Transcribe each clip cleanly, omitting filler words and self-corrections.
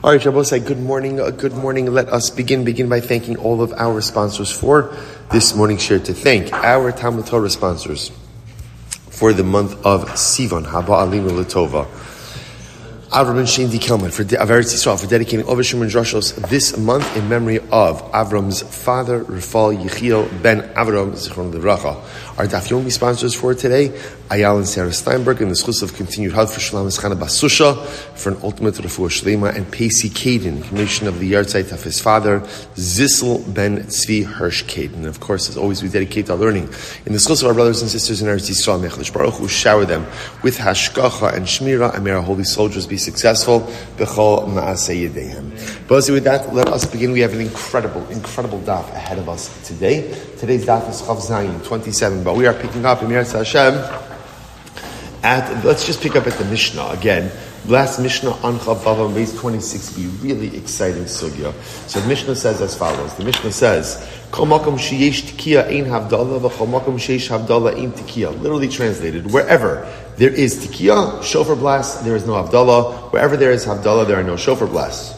All right, Shabbos, good morning. Good morning. Let us begin by thanking all of our sponsors for this morning's share. To thank our Talmud Torah sponsors for the month of Sivan, Haba Alinu Latova. Avram and Shane D. Kelman for Eretz Yisrael for dedicating Oved Shimon Drashos this month in memory of Avram's father, Rafal Yechiel ben Avram Zichron Livracha. Our Daf Yomi sponsors for today, Ayal and Sarah Steinberg, and the schus of continued health for Shalom Eschana Basusha for an ultimate refuah shlema, and Pacey Caden, commission of the yahrzeit of his father, Zissel ben Tzvi Hirsch Caden. And of course, as always, we dedicate our learning in the schus of our brothers and sisters in Eretz Yisrael. Mechlish Baruch Hu shower them with hashgacha and shmira, and may our holy soldiers be successful. B'chol ma'aseh yedehem. But with that, let us begin. We have an incredible daf ahead of us today. Today's daf is Chav Zayin 27, but we are picking up in Yirtzeh Hashem let's just pick up at the Mishnah again. Last Mishnah on Chav Vav base 26, be really exciting sugya. So the Mishnah says as follows. The Mishnah says, Kol makom sheyesh tikiya ein havdalah v'chol makom sheyesh havdalah ein tikiya. Literally translated, wherever there is tikiya, shofar blast, there is no havdalah. Wherever there is havdalah, there are no shofar blasts.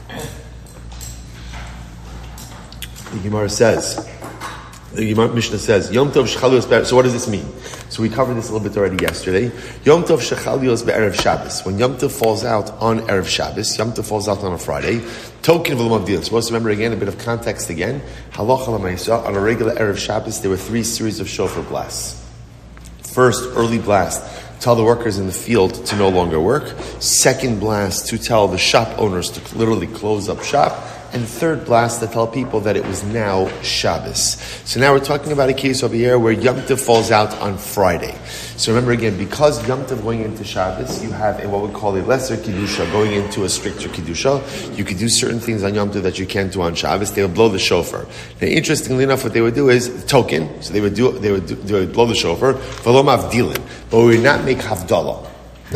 The Gemara says, the Mishnah says, Yom Tov Shechalios Be'erev. So what does this mean? So we covered this a little bit already yesterday. Yom Tov Shechalios Be'erev Shabbos. When Yom Tov falls out on Erev Shabbos, Yom Tov falls out on a Friday, Token V'Lom Avdil. Supposed to remember again, a bit of context again. Halacha L'Maisa, on a regular Erev Shabbos, there were 3 series of shofar blasts. First, early blast, tell the workers in the field to no longer work. Second blast, to tell the shop owners to literally close up shop. And third blast to tell people that it was now Shabbos. So now we're talking about a case over here where Yom Tov falls out on Friday. So remember again, because Yom Tov going into Shabbos, you have what we call a lesser Kiddusha going into a stricter Kiddusha. You could do certain things on Yom Tov that you can't do on Shabbos. They would blow the shofar. Now, interestingly enough, what they would do is token. So they would blow the shofar. V'lo mavdilin. But we would not make havdalah.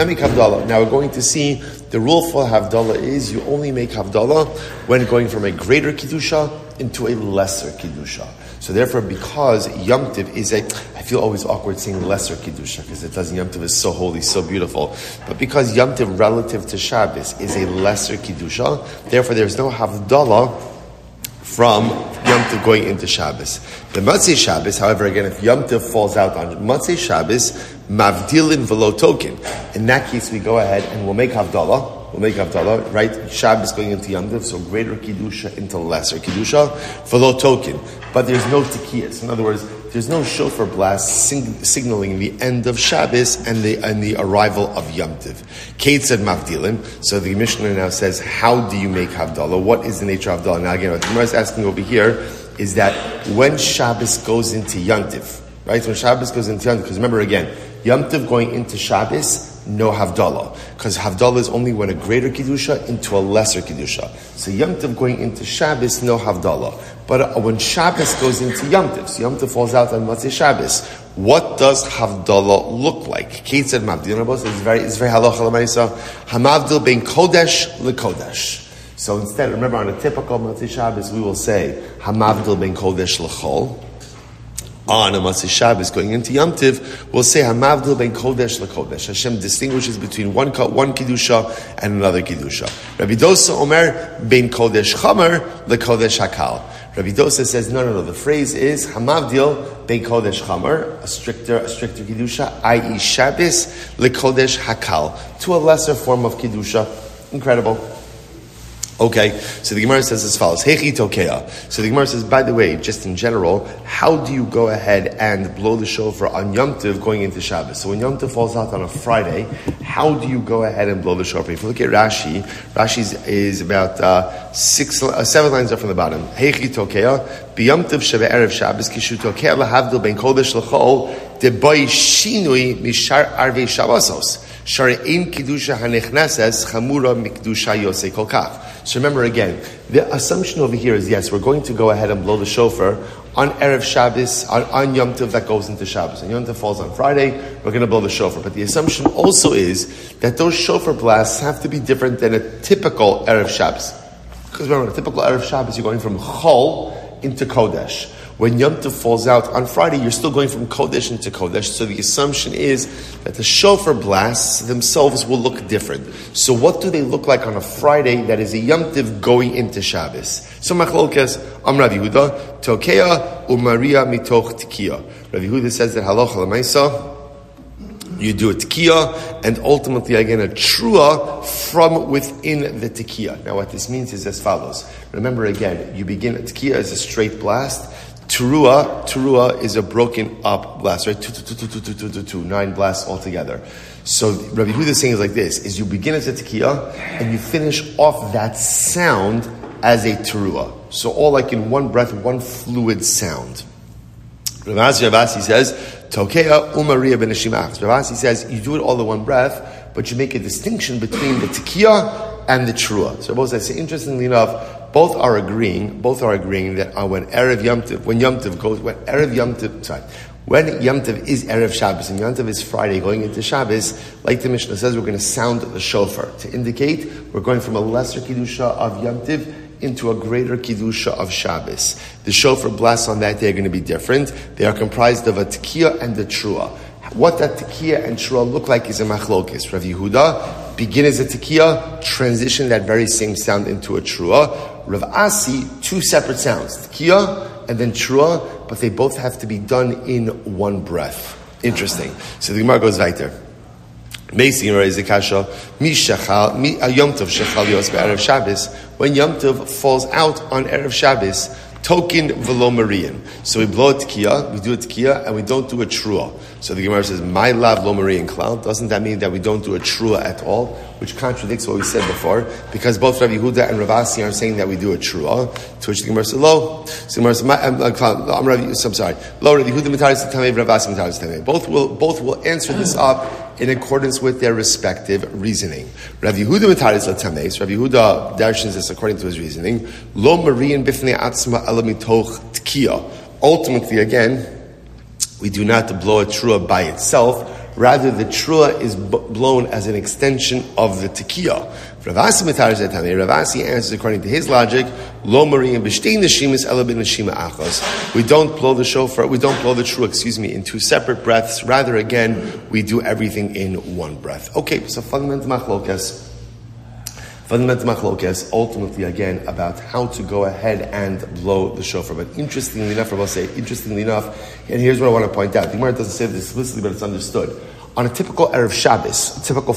Now we're going to see the rule for Havdalah is you only make Havdalah when going from a greater Kiddusha into a lesser Kiddusha. So therefore, because Yom Tov is I feel always awkward saying lesser Kiddusha because it doesn't, Yom Tov is so holy, so beautiful. But because Yom Tov relative to Shabbos is a lesser Kiddusha, therefore there's no Havdalah from Yom Tov going into Shabbos. The Motzei Shabbos, however, again, if Yom Tov falls out on Motzei Shabbos, Mavdilin v'lo token. In that case, we go ahead and we'll make Havdalah, right? Shabbos going into Yom Tov, so greater Kiddusha into lesser Kiddusha, v'lo token. But there's no tikiyas. In other words, there's no shofar blast signaling the end of Shabbos and the arrival of Yom Tov. Kate said Mavdilin. So the Mishnah now says, how do you make Havdalah? What is the nature of Havdalah? Now again, what the Gemara is asking over here is that when Shabbos goes into Yom Tov, right? When Shabbos goes into Yom Tov, because remember again, Yom Tov going into Shabbos, no Havdalah. Because Havdalah is only when a greater Kiddusha into a lesser Kiddusha. So Yom Tov going into Shabbos, no Havdalah. But when Shabbos goes into Yom Tov, so Yom Tov falls out on Motzei Shabbos, what does Havdalah look like? Kate said Mavdil, it's very halacha l'maisa. Hamavdil ben Kodesh leKodesh. So instead, remember on a typical Motzei Shabbos, we will say Hamavdil ben Kodesh l'chol. On a Motzei Shabbos going into Yom Tov, we'll say Hamavdil ben Kodesh leKodesh. Hashem distinguishes between one Kiddusha and another Kiddusha. Rabbi Dosa Omer ben Kodesh Chamer leKodesh Hakal. Rabbi Dosa says no. The phrase is Hamavdil ben Kodesh Chamer, a stricter Kiddusha, i.e. Shabbos leKodesh Hakal, to a lesser form of Kiddusha. Incredible. Okay, so the Gemara says as follows. Hechi tokeya. So the Gemara says, by the way, just in general, how do you go ahead and blow the shofar on Yom Tov going into Shabbos? So when Yom Tov falls out on a Friday, how do you go ahead and blow the shofar? If you look at Rashi is about 7 lines up from the bottom. Hechi tokeya. B'Yom Tov sheve erev Shabbos kishu tokeya lahavdil ben kodesh l'chol debay shinui mishar arvei Shabbosos. Sharein Kiddusha Hanechnases Chamura Mikdusha Yosei Kolkach. So remember again, the assumption over here is yes, we're going to go ahead and blow the shofar on Erev Shabbos, on Yom Tov that goes into Shabbos. And Yom Tov falls on Friday, we're going to blow the shofar. But the assumption also is that those shofar blasts have to be different than a typical Erev Shabbos. Because remember, a typical Erev Shabbos, you're going from Chol into Kodesh. When Yom Tov falls out on Friday, you're still going from Kodesh into Kodesh. So the assumption is that the shofar blasts themselves will look different. So what do they look like on a Friday that is a Yom Tov going into Shabbos? So Machlokes, Rav Yehuda, Tokea u'Maria mitoch Tekiah. Rav Yehuda says that halacha l'maisa, you do a tekiah, and ultimately again a trua from within the tekiah. Now what this means is as follows. Remember again, you begin a tekiah as a straight blast. Teruah is a broken up blast, right? Two, 9 blasts altogether. So Rabbi Yehuda is saying is like this, is you begin as a tekiah, and you finish off that sound as a teruah. So all like in one breath, one fluid sound. Ravasi says, Tokea u'Maria b'neshimah. Ravasi says, you do it all in one breath, but you make a distinction between the tekiah and the teruah. So both say, interestingly enough, both are agreeing that when Yom Tov is Erev Shabbos and Yom Tov is Friday going into Shabbos, like the Mishnah says, we're going to sound the shofar to indicate we're going from a lesser Kiddusha of Yom Tov into a greater Kiddusha of Shabbos. The shofar blasts on that day are going to be different. They are comprised of a tekiah and a trua. What that tekiah and trua look like is a machlokes. Rav Yehuda, begin as a tekiah, transition that very same sound into a trua. Rav Asi, 2 separate sounds, tekiah and then trua, but they both have to be done in one breath. Interesting. So the Gemara goes weiter. When Yom Tov falls out on Erev Shabbos, token velo Marian. So we blow a tekiah, we do a tekiah, and we don't do a trua. So the Gemara says, my lav lo Marian klal. Doesn't that mean that we don't do a trua at all? Which contradicts what we said before, because both Rabbi Yehuda and Rav Asi are saying that we do a trua. To which the Gemara says, lo. So the Gemara says, I'm sorry. Lo Rabbi Yehuda mitaris tamei, Rav Asi mitaris tamei. Both will answer this up in accordance with their respective reasoning. Rav Yehuda mitaris l'tamei. Rav Yehuda darshans this according to his reasoning. Lo Marian bifnei atzma ela mitoch tekiah. Ultimately, again, we do not blow a trua by itself. Rather, the trua is blown as an extension of the tekiah. Ravasi answers according to his logic. Lo Marian b'shtei neshimas ela b'neshima achos. We don't blow the shofar. We don't blow the trua, in 2 separate breaths. Rather, again, we do everything in one breath. Okay, so fundamental machlokes. Ultimately, again, about how to go ahead and blow the shofar. But interestingly enough, and here's what I want to point out. The Gemara doesn't say this explicitly, but it's understood. On a typical Erev Shabbos, a typical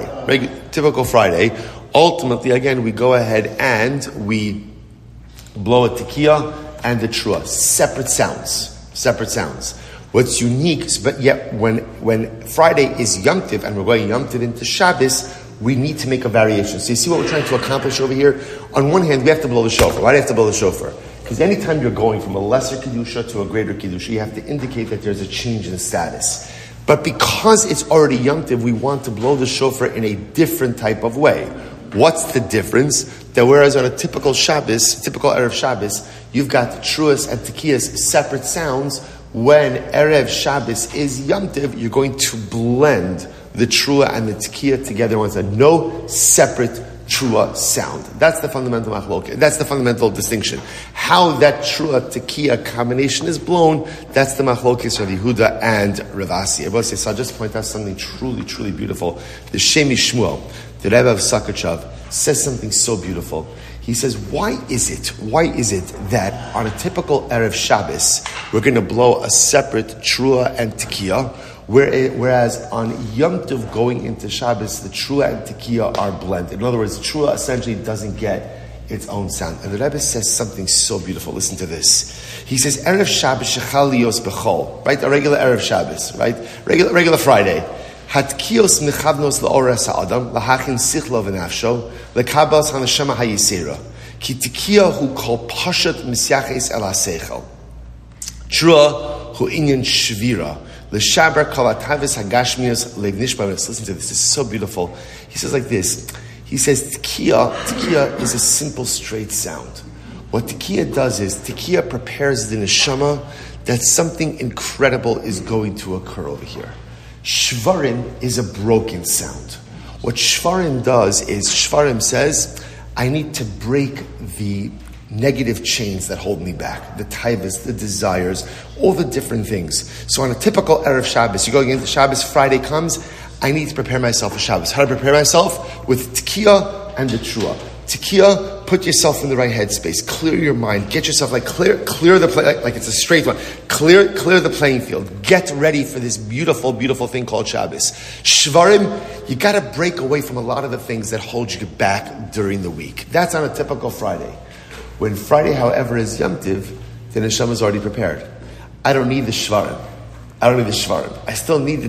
Friday, ultimately, again, we go ahead and we blow a tekiah and the trua. Separate sounds. What's unique, but yet when Friday is Yom Tov and we're going Yom Tov into Shabbos, we need to make a variation. So you see what we're trying to accomplish over here? On one hand, we have to blow the shofar. Why do you have to blow the shofar? Because anytime you're going from a lesser Kiddusha to a greater Kiddusha, you have to indicate that there's a change in status. But because it's already Yom Tov, we want to blow the shofar in a different type of way. What's the difference? That whereas on a typical Erev Shabbos, you've got truas and tekiyas, separate sounds, when Erev Shabbos is Yom Tov, you're going to blend the trua and the tekiah together once. No separate trua sound. That's the fundamental machlok. That's the fundamental distinction. How that trua tekiah combination is blown, that's the machlokes of Yehuda and Rav Asi. So I'll just point out something truly, truly beautiful. The Shemi Shmuel, the Rebbe of Sakachav, says something so beautiful. He says, why is it that on a typical Erev Shabbos, we're going to blow a separate trua and tekiah, whereas on Yom Tov going into Shabbos, the trua and tekiah are blended. In other words, trua essentially doesn't get its own sound. And the Rebbe says something so beautiful. Listen to this. He says, Erev Shabbos shechal lios bechol, right? A regular Erev Shabbos, right? Regular Friday. Hatkios mechavnos laoras ha'adam, lahachin sichlo v'nafsho, lekabels hanashama hayisera. Ki tekiah hu kol pashat misyaches el ha'seichel. Trua hu inyan shvira. L'shaber kol ha'tavis ha'gashmios le'vnishmaris. Listen to this. This is so beautiful. He says like this. He says tekiah is a simple straight sound. What tekiah does is tekiah prepares the neshama that something incredible is going to occur over here. Shvarim is a broken sound. What Shvarim does is, Shvarim says, I need to break the negative chains that hold me back, the taivas, the desires, all the different things. So on a typical Erev Shabbos, you're going into Shabbos, Friday comes, I need to prepare myself for Shabbos. How to prepare myself? With Tekiah and the Trua. Tekiah, put yourself in the right headspace, clear your mind, get yourself clear the like it's a straight one. Clear the playing field. Get ready for this beautiful, beautiful thing called Shabbos. Shvarim, you got to break away from a lot of the things that hold you back during the week. That's on a typical Friday. When Friday, however, is Yom Tiv, the neshama is already prepared. I don't need the Shvarim. I still need the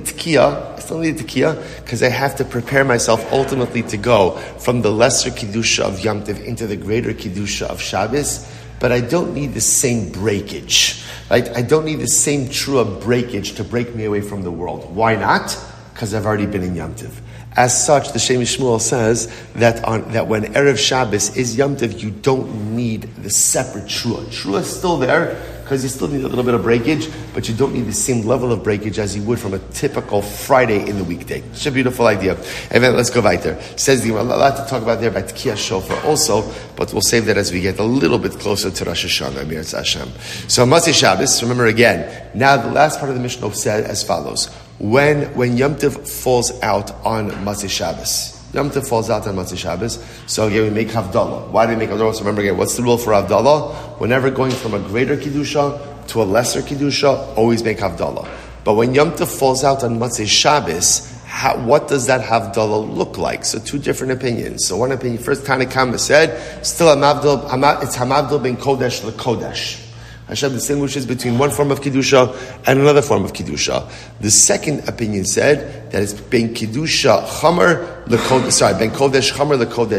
Tekiah because I have to prepare myself ultimately to go from the lesser Kedusha of Yom Tiv into the greater Kedusha of Shabbos, but I don't need the same breakage. Right? I don't need the same true breakage to break me away from the world. Why not? Because I've already been in Yom Tiv. As such, the Shem Shmuel says that when Erev Shabbos is Yom Tiv, you don't need the separate Trua. Trua is still there, because you still need a little bit of breakage, but you don't need the same level of breakage as you would from a typical Friday in the weekday. It's a beautiful idea. And then let's go weiter. Says a lot to talk about there by Tekiah Shofar also, but we'll save that as we get a little bit closer to Rosh Hashanah, Mir Hashem. So Motzei Shabbos, remember again, now the last part of the Mishnah said as follows. When Yom Tiv falls out on Motzei Shabbos, Yom Tiv falls out on Motzei Shabbos, so again we make Havdalah. Why do we make Havdalah? So remember again, what's the rule for Havdalah? Whenever going from a greater Kedusha to a lesser Kedusha, always make Havdalah. But when Yom Tiv falls out on Motzei Shabbos, what does that Havdalah look like? So two different opinions. So one opinion, first Tanna Kama said, still it's Hamavdil ben Kodesh leKodesh. Hashem distinguishes between one form of Kedusha and another form of Kedusha. The second opinion said that it's Ben Kedusha Chamar leKodesh, Ben Kodesh Chamar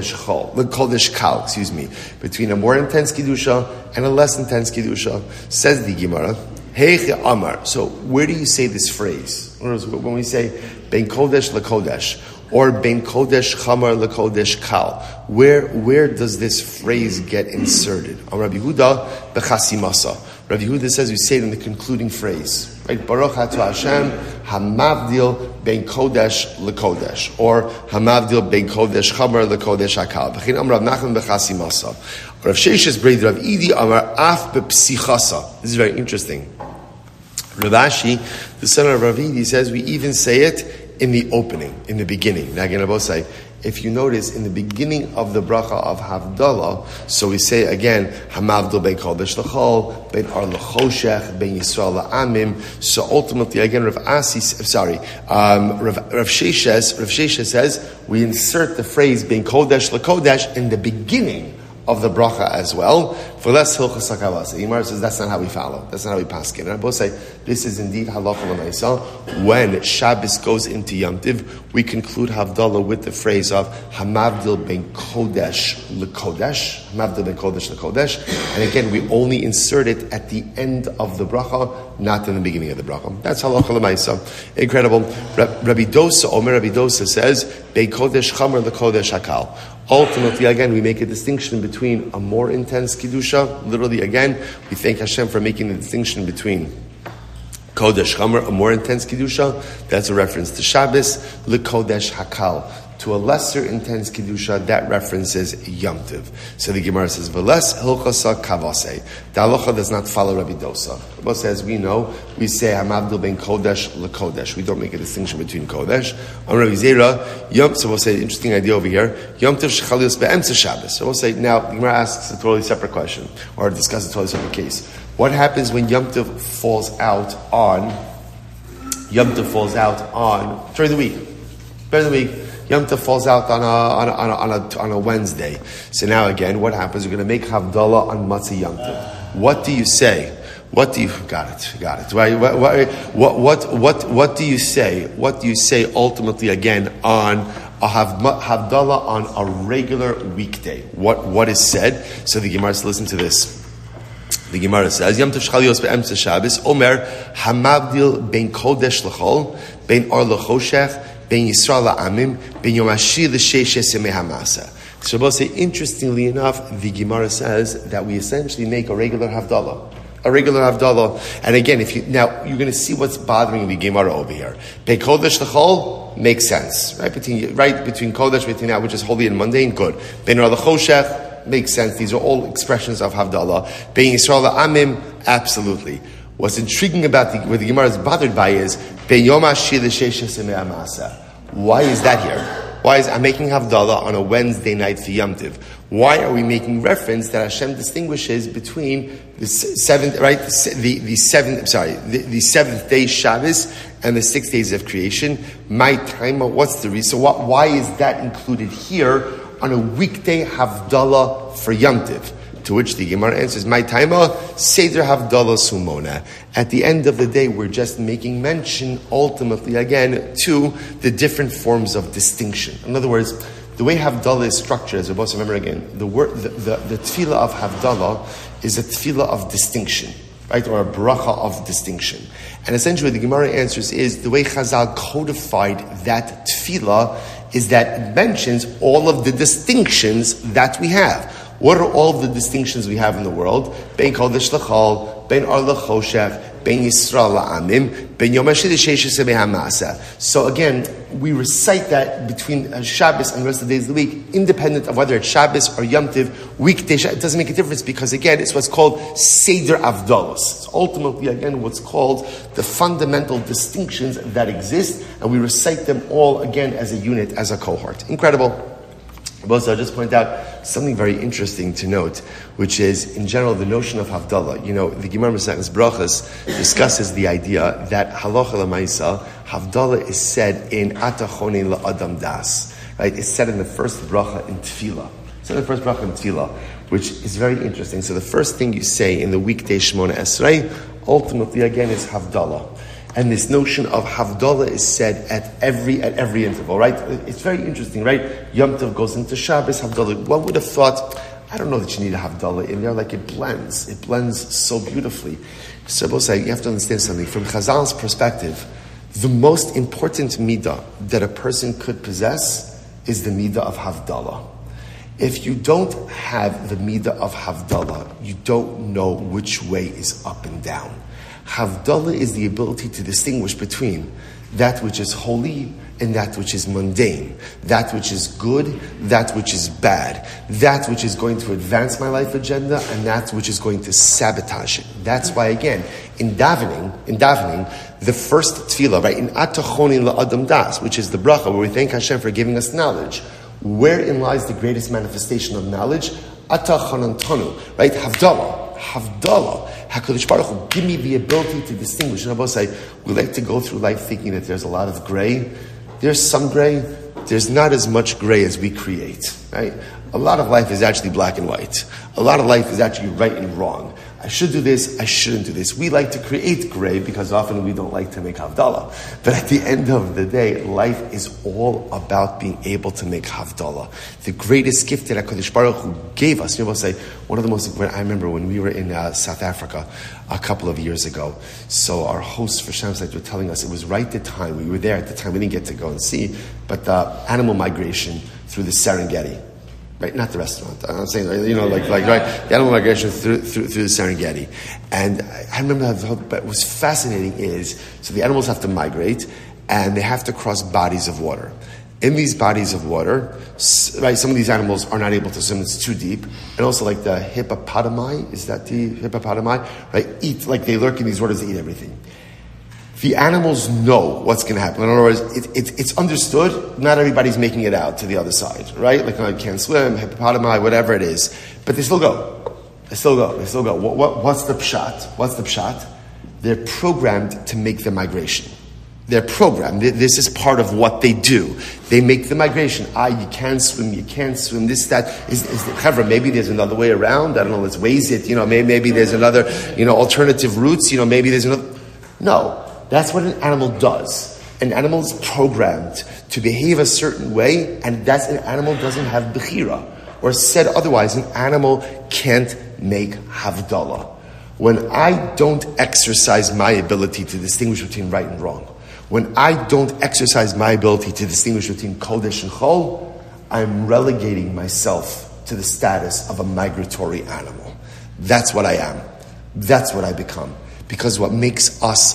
leKodesh Kal, between a more intense Kedusha and a less intense Kedusha. Says the Gemara, Heiche Amar. So where do you say this phrase? When we say Ben Kodesh leKodesh, or Ben Kodesh Chamar leKodesh Kal, where does this phrase get inserted? Rabbi Yehuda b'chasimasa. Rabbi Yehuda says we say it in the concluding phrase, right? Baruch Atu Hashem Hamavdil Ben Kodesh leKodesh, or Hamavdil Ben Kodesh Chamar leKodesh Hakal. V'chein Amar Rav Nachman b'chasimasa. Rav Sheshes Breid Rav Idi Amar Af b'psichasa. This is very interesting. Rav Ashi, the son of Rav Idi, says we even say it in the opening, in the beginning. Now again, I will say, if you notice, in the beginning of the bracha of Havdalah, so we say again, Hamavdil ben Kodesh l'chol, ben Ar l'choshech, ben Yisrael la'amim. So ultimately, again, Rav Sheshes says, we insert the phrase ben Kodesh l'kodesh in the beginning of the bracha as well. For less hilchos hakavasa. The Gemara says that's not how we follow. That's not how we paskin. And I both say this is indeed halacha l'maisa. When Shabbos goes into Yom Tiv, we conclude Havdalah with the phrase of Hamavdil ben Kodesh leKodesh. Hamavdil ben Kodesh leKodesh. And again, we only insert it at the end of the bracha, not in the beginning of the bracha. That's halacha l'maisa. Incredible. Rabbi Dosa says ben Kodesh Chamar leKodesh Hakal. Ultimately, again, we make a distinction between a more intense Kedusha. Literally, again, we thank Hashem for making the distinction between Kodesh Chamar, a more intense Kedusha. That's a reference to Shabbos. LeKodesh Hakal. To a lesser intense Kedusha, that references Yom Tiv. So the Gemara says, V'les hilchasa kavase. The halacha does not follow Rabbi Dosa. Rabbi Dosa, as we know, we say Hamavdil ben Kodesh leKodesh. We don't make a distinction between Kodesh. On Rabbi Zera, so we'll say, interesting idea over here, Yom Tiv shechalios be'emtza Shabbos. So we'll say, now, the Gemara asks a totally separate question, or discusses a totally separate case. What happens when Yom Tiv falls out on during the week? Yom Tov falls out on a Wednesday. So now again, what happens? We're going to make Havdalah on Motzei Yom Tov. What do you say? Got it. What do you say? What do you say ultimately again on a Havdalah on a regular weekday? What is said? So the Gemara says, listen to this. The Gemara says, Yom Tov shchalios be'emtza Shabbos, Omer Hamavdil ben Kodesh l'chol, ben Ar l'choshech, ben Yisrael la'amim, ben Yom Hashi l'sheshes yemei hamasa. So both say, interestingly enough, the Gemara says that we essentially make a regular Havdalah. And again, you're going to see what's bothering the Gemara over here. Ben Kodesh l'chol makes sense, right? Between Kodesh, between that which is holy and mundane, good. Ben Ar l'choshech, makes sense. These are all expressions of Havdalah. Bein Yisrael Amim, absolutely. What's intriguing about what the Gemara is bothered by is Bein Yom HaShir L'Sheish Yemei HaMaaseh. Why is that here? Why is I'm making Havdalah on a Wednesday night for Yom Tiv? Why are we making reference that Hashem distinguishes between the seventh day Shabbos and the 6 days of creation? My time, what's the reason? Why is that included here on a weekday Havdalah for Yom Tiv? To which the Gemara answers, my taima, Seder Havdalah Sumona. At the end of the day, we're just making mention, ultimately, again, to the different forms of distinction. In other words, the way Havdalah is structured, as we both remember again, the tefillah of Havdalah is a tefillah of distinction, right? Or a bracha of distinction. And essentially, the Gemara answers is the way Chazal codified that tefillah is that it mentions all of the distinctions that we have. What are all the distinctions we have in the world? Bein Kodesh L'Chol, Bein Or L'Choshech, Bein Yisrael L'Amim, Bein Yom HaShir L'Sheish Yemei HaMaaseh. So again, we recite that between Shabbos and the rest of the days of the week, independent of whether it's Shabbos or Yom Tiv, weekday, it doesn't make a difference because again, it's what's called Seder Avdalos. It's ultimately, again, what's called the fundamental distinctions that exist, and we recite them all again as a unit, as a cohort. Incredible. Also, I'll just point out something very interesting to note, which is, in general, the notion of Havdalah. You know, the Gemara Maseches Brachos discusses the idea that Halacha L'Maisa, Havdalah is said in Atachoni La'adam Das. Right? It's said in the first bracha in Tefillah. It's in the first bracha in Tefillah, which is very interesting. So the first thing you say in the weekday Shemona Esrei, ultimately, again, is Havdalah. And this notion of Havdalah is said at every interval, right? It's very interesting, right? Yom Tov goes into Shabbos, Havdalah. One would have thought, I don't know that you need a Havdalah in there, like it blends so beautifully. So you have to understand something. From Chazal's perspective, the most important midah that a person could possess is the midah of Havdalah. If you don't have the midah of Havdalah, you don't know which way is up and down. Havdalah is the ability to distinguish between that which is holy and that which is mundane, that which is good, that which is bad, that which is going to advance my life agenda, and that which is going to sabotage it. That's why, again, in davening, the first tefillah, right, in Atachonin la'adam das, which is the bracha, where we thank Hashem for giving us knowledge, wherein lies the greatest manifestation of knowledge? Atachanantanu, right? Havdalah, HaKadosh Baruch Hu, give me the ability to distinguish. And I both say, we like to go through life thinking that there's a lot of gray. There's some gray. There's not as much gray as we create, right? A lot of life is actually black and white. A lot of life is actually right and wrong. I should do this, I shouldn't do this. We like to create gray because often we don't like to make Havdalah. But at the end of the day, life is all about being able to make Havdalah. The greatest gift that HaKadosh Baruch Hu gave us. You know, say, one of the most, I remember when we were in South Africa a couple of years ago. So our hosts for Shamsite were telling us it was right the time, we were there at the time, we didn't get to go and see, but the animal migration through the Serengeti. Right, not the restaurant. I'm saying, like right, the animal migration through the Serengeti. And I remember what was fascinating is, so the animals have to migrate, and they have to cross bodies of water. In these bodies of water, right, some of these animals are not able to swim, it's too deep. And also like the hippopotami, is that the hippopotami? Right, eat, like they lurk in these waters, they eat everything. The animals know what's going to happen. In other words, it's understood. Not everybody's making it out to the other side, right? Like I can't swim, hippopotami, whatever it is, but they still go. They still go. What's the pshat? They're programmed to make the migration. They're programmed. This is part of what they do. They make the migration. You can't swim. This, that. However, maybe there's another way around. I don't know. Let's ways it. Maybe there's another. Alternative routes. Maybe there's another. No. That's what an animal does. An animal is programmed to behave a certain way, and that's an animal doesn't have bechira. Or said otherwise, an animal can't make havdalah. When I don't exercise my ability to distinguish between right and wrong, when I don't exercise my ability to distinguish between kodesh and chol, I'm relegating myself to the status of a migratory animal. That's what I am. That's what I become. Because what makes us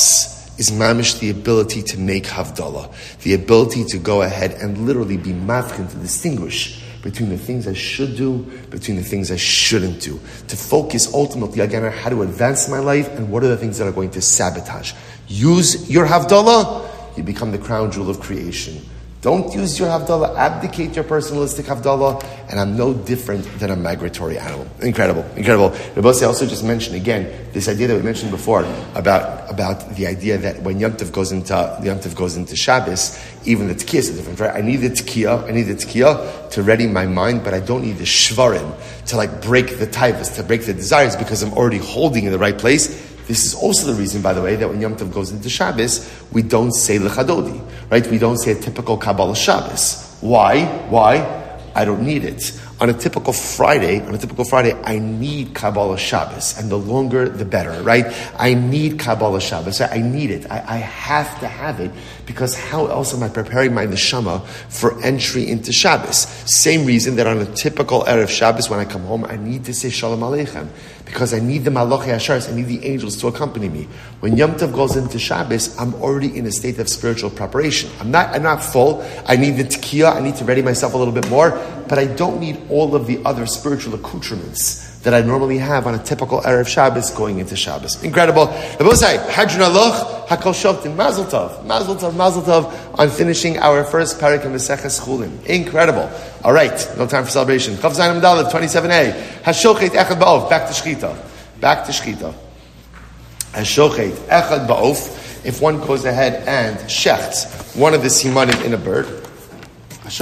is mamish the ability to make havdalah, the ability to go ahead and literally be mavchin, to distinguish between the things I should do, between the things I shouldn't do. To focus ultimately again on how to advance my life and what are the things that are going to sabotage. Use your Havdalah, you become the crown jewel of creation. Don't use your Havdalah, abdicate your personalistic Havdalah, and I'm no different than a migratory animal. Incredible. Rabbi also just mentioned again this idea that we mentioned before about the idea that when Yom Tov goes into Shabbos, even the Tkiyah is different, right? I need the Tkiyah to ready my mind, but I don't need the Shvarim to break the taivas, to break the desires, because I'm already holding in the right place. This is also the reason, by the way, that when Yom Tov goes into Shabbos, we don't say L'chadodi, right? We don't say a typical Kabbalah Shabbos. Why? I don't need it. On a typical Friday, I need Kabbalah Shabbos, and the longer the better, right? I need Kabbalah Shabbos. I need it. I have to have it, because how else am I preparing my neshama for entry into Shabbos? Same reason that on a typical Erev Shabbos, when I come home, I need to say Shalom Aleichem, because I need the Malachei Hasharis, I need the angels to accompany me. When Yom Tov goes into Shabbos, I'm already in a state of spiritual preparation. I'm not full. I need the Tkiyah. I need to ready myself a little bit more, but I don't need all of the other spiritual accoutrements that I normally have on a typical Erev Shabbos going into Shabbos. Incredible. Rabosai, Hadron Aloch, Hakol Shovtin, Mazel Tov on finishing our first parak in Maseches Chulin. Incredible. All right, no time for celebration. Chav Zayin Amdalev, 27a. Hashochet Echad Ba'of, back to Shchita. Hashochet Echad Ba'of, if one goes ahead and shechts one of the simanim in a bird, if you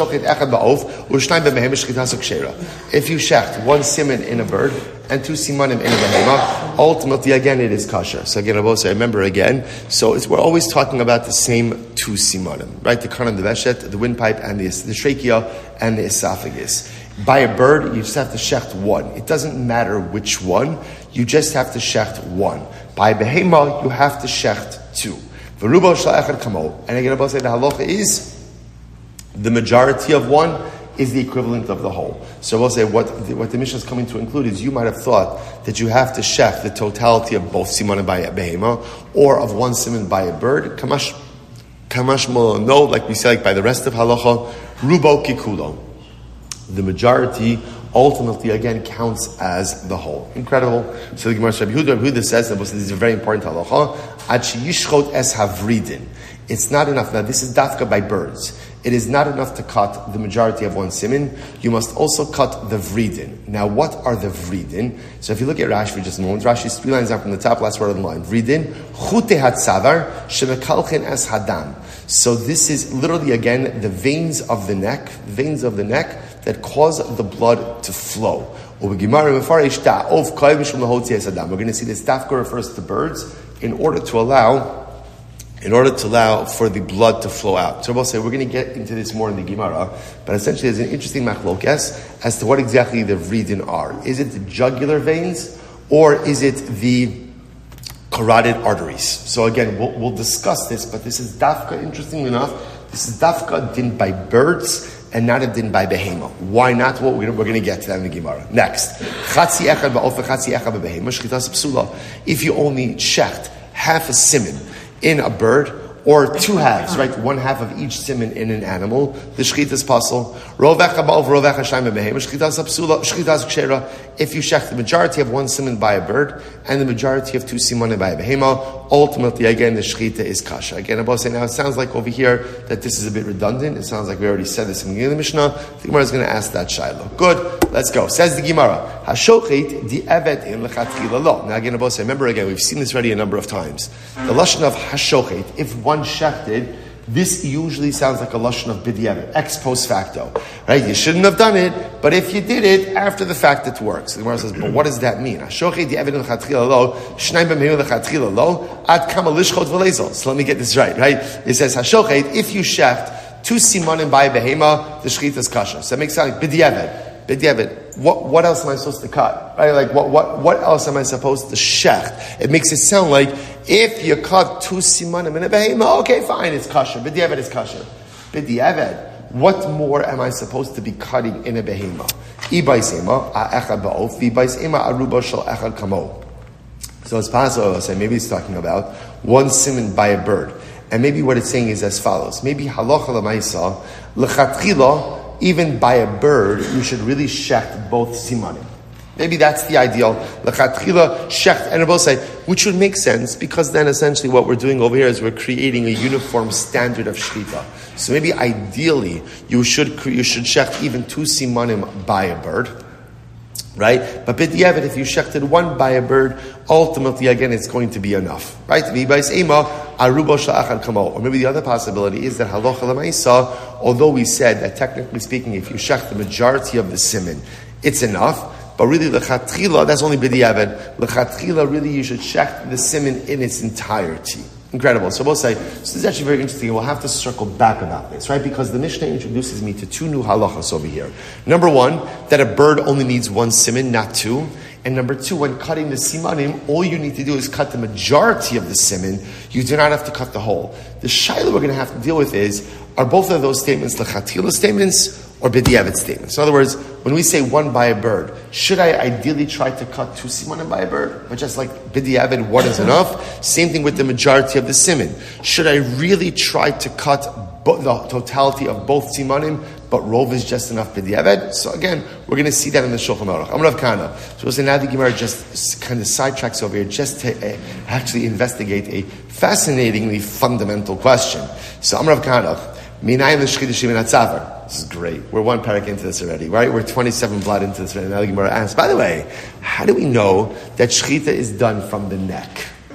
shecht one siman in a bird and two simanim in a behema, ultimately again it is kosher. So again, remember again. So we're always talking about the same two simanim, right? The kanam, the veshet, the windpipe, and the trachea and the esophagus. By a bird, you just have to shecht one. It doesn't matter which one. You just have to shecht one. By behema, you have to shecht two. V'rubo shel echad kamo. And again, the halacha is the majority of one is the equivalent of the whole. So we'll say what the Mishnah is coming to include is you might have thought that you have to shech the totality of both siman by a behema or of one siman by a bird. Kamash no, like we say, like by the rest of halacha, rubo kikulo. The majority ultimately again counts as the whole. Incredible. So the Gemara Rabbi Yehuda says that this is a very important halacha. Ad sheyishchot es havridin. It's not enough. Now this is dafka by birds. It is not enough to cut the majority of one siman. You must also cut the vridin. Now, what are the vridin? So, if you look at Rashi for just a moment, Rashi is 3 lines down from the top, last word on the line. Vridin, chute hatzavar, shemekalchen es hadam. So, this is literally again the veins of the neck that cause the blood to flow. We're going to see this dafka refers to birds in order to allow for the blood to flow out. So we'll say we're going to get into this more in the Gemara, but essentially there's an interesting machlokes as to what exactly the vridin are. Is it the jugular veins or is it the carotid arteries? So again, we'll discuss this, but this is dafka, interestingly enough, this is dafka din by birds and not a din by behema. Why not? Well, we're going to get to that in the Gemara. Next. If you only shecht half a siman in a bird, or two halves, right? One half of each siman in an animal, the shchita is possible. If you shech the majority of one siman by a bird and the majority of two simanim by a behema, ultimately again the shchita is kasha. Again, I'm saying now it sounds like over here that this is a bit redundant. It sounds like we already said this in the beginning of the Mishnah. The Gemara is going to ask that shiloh. Good, let's go. Says the Gemara, Hashochet di evet in lechatchila lo. Now again, I'm saying, remember again, we've seen this already a number of times. The lashon of hashochet, if one shechted, this usually sounds like a lashon of b'diavad, ex post facto, right? You shouldn't have done it, but if you did it after the fact, it works. The Gemara says, but what does that mean? So let me get this right? It says hashochet, if you shecht two simanim by a behema, the shechita is kasha. So that makes it sound like b'diavad. What else am I supposed to cut? Right? Like what else am I supposed to shecht? It makes it sound like if you cut two simanim in a behema, okay, fine, it's kasher. B'diavad is kasher. B'diavad, what more am I supposed to be cutting in a behema? Ibaisema echad ba'of, ibaisema aruba shel echad kamo. So it's possible, say maybe it's talking about one siman by a bird, and maybe what it's saying is as follows. Maybe halacha l'maisa lechatchila. even by a bird, you should really shecht both simanim. Maybe that's the ideal. L'chatchila shecht, and we'll say, which would make sense because then essentially what we're doing over here is we're creating a uniform standard of shechita. So maybe ideally you should shecht even 2 simanim by a bird, right? But b'diavad, if you shechted 1 by a bird, ultimately again it's going to be enough, right? Or maybe the other possibility is that halacha l'maisa, although we said that technically speaking, if you shecht the majority of the siman, it's enough. But really, l'chatchila, that's only b'diavad. L'chatchila, really, you should shecht the siman in its entirety. Incredible. So we'll say, so this is actually very interesting. We'll have to circle back about this, right? Because the Mishnah introduces me to 2 new halachas over here. Number 1, that a bird only needs 1 siman, not 2. And number 2, when cutting the simanim, all you need to do is cut the majority of the siman. You do not have to cut the whole. The shaila we're going to have to deal with is, are both of those statements l'chatchila statements or b'diavad statements? In other words, when we say 1 by a bird, should I ideally try to cut 2 simanim by a bird? But just like b'diavad, 1 is enough. Same thing with the majority of the siman. Should I really try to cut the totality of both simanim, but rov is just enough b'diavad? So again, we're going to see that in the Shulchan Aruch. I'm Rav Kana. So we'll say now the Gemara just kind of sidetracks over here just to actually investigate a fascinatingly fundamental question. So I'm Rav Kana. This is great. We're 1 parak into this already, right? We're 27 blot into this already. Now the Gemara asks, by the way, how do we know that shechita is done from the neck?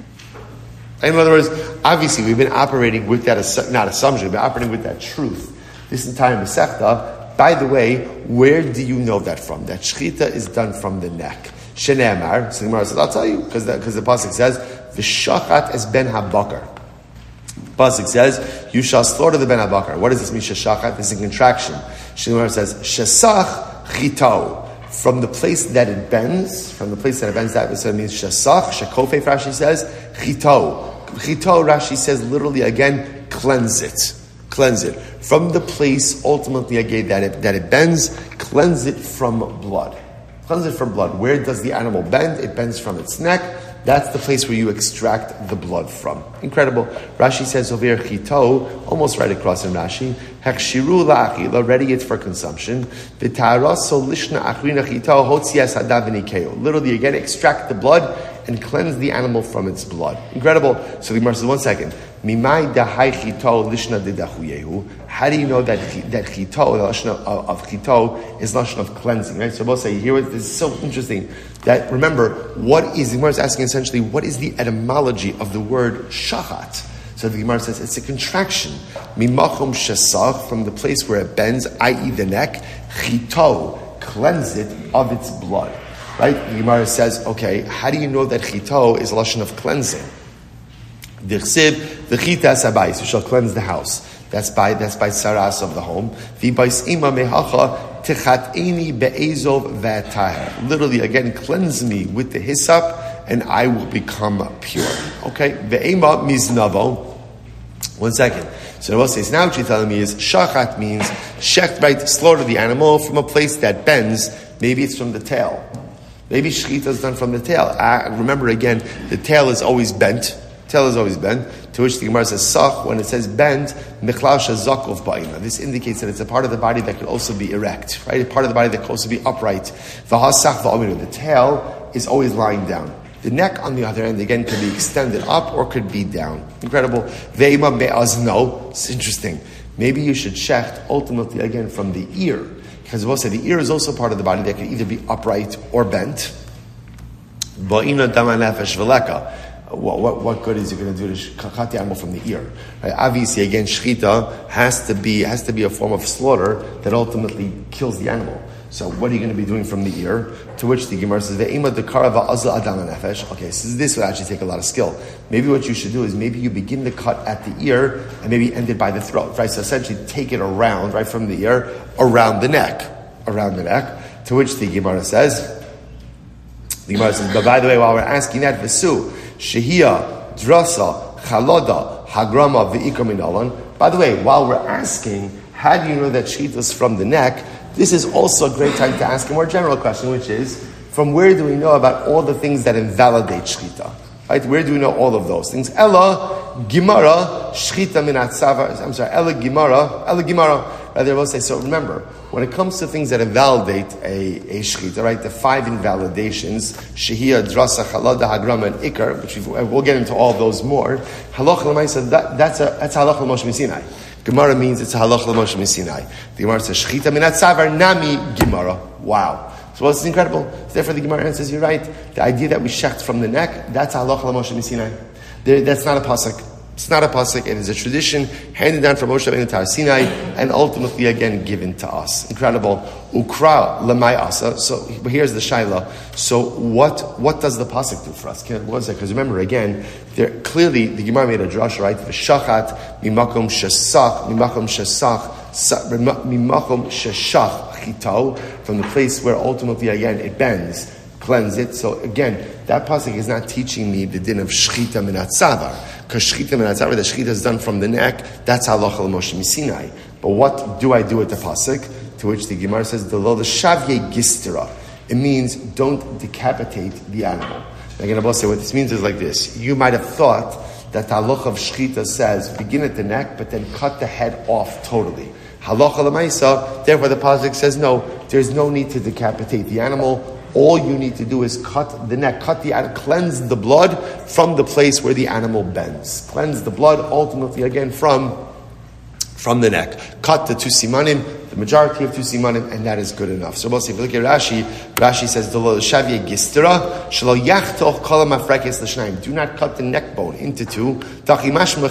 In other words, obviously we've been operating with that, not assumption, we've been operating with that truth this entire Masechta. By the way, where do you know that from? That shechita is done from the neck. Shene'emar, so the Gemara says, I'll tell you, because the pasuk says, V'shachat es ben habakar. Pasuk says, you shall slaughter the ben habakar. What does this mean, sheshachat? This is a contraction. Shemar says, shesach chitau. From the place that it bends, that so it means shesach, shekofef, Rashi says, chitau. Chitau, Rashi says, literally again, cleanse it. Cleanse it. From the place, ultimately again, that it bends, cleanse it from blood. Cleanse it from blood. Where does the animal bend? It bends from its neck. That's the place where you extract the blood from. Incredible. Rashi says over here, chito, almost right across in Rashi, hekshiru la'achila, ready it for consumption. V'taraso lishna achrina chito, hotzias hadav v'nikeo. Literally, again, extract the blood and cleanse the animal from its blood. Incredible. So the Gemara says, 1 second. Mimai dahai chito lishna didachuyehu. How do you know that chito, the lashon of chito, is lashon of cleansing? Right. So we'll say, here, this is so interesting. That, remember, the Gemara is asking essentially, what is the etymology of the word shachat? So the Gemara says, it's a contraction. Mimachum shesach, from the place where it bends, i.e. the neck, chito, cleanse it of its blood. Right? The Gemara says, okay, how do you know that chito is a lashon of cleansing? The chsib, the chita sabayis, you shall cleanse the house. That's by saras of the home. V'bais ima mehacha tichateni be'ezov v'ataher. Literally, again, cleanse me with the hyssop, and I will become pure. Okay? Ve'ema miznavo. 1 second. So what says now, what you're telling me is shachat means shecht, right? Slaughter the animal from a place that bends. Maybe it's from the tail. Maybe shechita is done from the tail. Remember again, the tail is always bent. Tail is always bent. To which the Gemara says, "Sach." When it says bend, michlal shazakov ba'ina. This indicates that it's a part of the body that could also be erect, right? A part of the body that could also be upright. V'hasach v'aminu. The tail is always lying down. The neck, on the other end, again, could be extended up or could be down. Incredible. Ve'ima be'azno. It's interesting. Maybe you should shecht ultimately again from the ear, because we'll say the ear is also part of the body that could either be upright or bent. Ba'ina dama nefesh v'leka. What good is it going to do to cut the animal from the ear? Right? Obviously, again, shechita has to be a form of slaughter that ultimately kills the animal. So, what are you going to be doing from the ear? To which the Gemara says, "Ve'ima dekara va'azla adam nefesh." Okay, so this would actually take a lot of skill. Maybe what you should do is maybe you begin the cut at the ear and maybe end it by the throat. Right? So essentially, take it around, right from the ear, around the neck. To which the Gemara says, "But by the way, while we're asking that, v'su." Shehia, drasa, chaloda, hagrama, v'ikar minalan. By the way, while we're asking, how do you know that shechita is from the neck? This is also a great time to ask a more general question, which is, from where do we know about all the things that invalidate shechita? Right? Where do we know all of those things? Ella, Gemara, shechita minat savar. I'm sorry, Ella Gemara. Right? They will say, so remember, when it comes to things that invalidate a shechita, right, the 5 invalidations, shehiyah, drasa, chalada, hagrama, and ikar, which we'll get into all those more, halacha l'maisa, that's halacha l'Moshe Sinai. Gemara means it's a halacha l'Moshe Sinai. The Gemara says, shechita minat savar nami Gemara. Wow. So this is incredible. So therefore the Gemara answers, you're right. The idea that we shecht from the neck, that's halacha l'Moshe Sinai. That's not a pasuk. It's not a pasuk. It is a tradition handed down from Moshe Rabbeinu to Sinai, and ultimately again given to us. Incredible. Ukra lemay asa. So here's the shaila. So what does the pasuk do for us? Because remember again, clearly the Gemara made a drush, right? V'shachat mimakom shesach chito, from the place where ultimately again it bends, cleanse it. So again, that pasuk is not teaching me the din of shchita minat savar. Because shechita minat savar, the shechita is done from the neck, that's halacha l'Moshe Sinai. But what do I do with the pasuk? To which the Gemara says, the shavye gistera. It means don't decapitate the animal. Again, I will say what this means is like this. You might have thought that the halacha of shechita says begin at the neck, but then cut the head off totally. Halacha l'maisa, therefore the pasuk says no, there's no need to decapitate the animal. All you need to do is cut the neck, cleanse the blood from the place where the animal bends. Cleanse the blood ultimately again from the neck. Cut the 2 simanim, the majority of 2 simanim, and that is good enough. So we'll see. If you look at Rashi says, do not cut the neck bone into 2. That's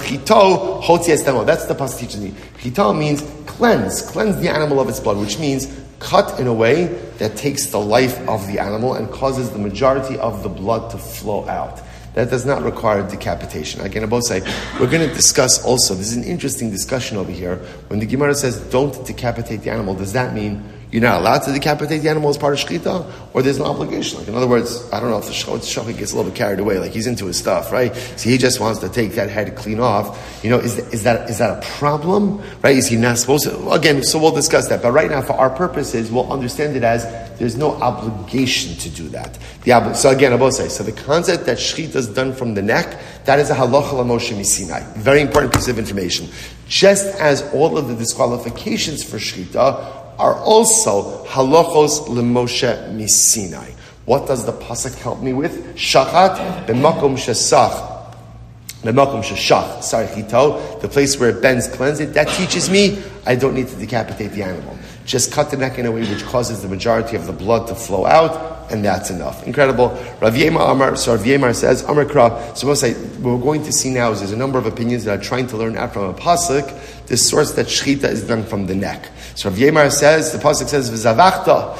the pasuk teaches me. Chito means cleanse the animal of its blood, which means cut in a way that takes the life of the animal and causes the majority of the blood to flow out. That does not require decapitation. Again, we're going to discuss also, this is an interesting discussion over here. When the Gemara says don't decapitate the animal, does that mean you're not allowed to decapitate the animal as part of shechita, or there's an obligation? Like in other words, I don't know if the shachar gets a little bit carried away, like he's into his stuff, right? So he just wants to take that head clean off. Is that a problem, right? Is he not supposed to? Again, so we'll discuss that. But right now, for our purposes, we'll understand it as there's no obligation to do that. So again, I will say, so the concept that shechita is done from the neck, that is a halacha l'Moshe Sinai. Very important piece of information. Just as all of the disqualifications for shechita are also halachos l'Moshe Sinai. What does the pasuk help me with? Shachat b'makom shesach. B'makom sheshach. Chito, the place where it bends, cleanse it. That teaches me I don't need to decapitate the animal. Just cut the neck in a way which causes the majority of the blood to flow out, and that's enough. Incredible. Rav Yema Amar, so Rav Yema says, Amar Kra, so what we're going to see now is there's a number of opinions that are trying to learn out from a pasuk, the source that shechita is done from the neck. So Rav Yema says, the pasuk says, V'zavachta,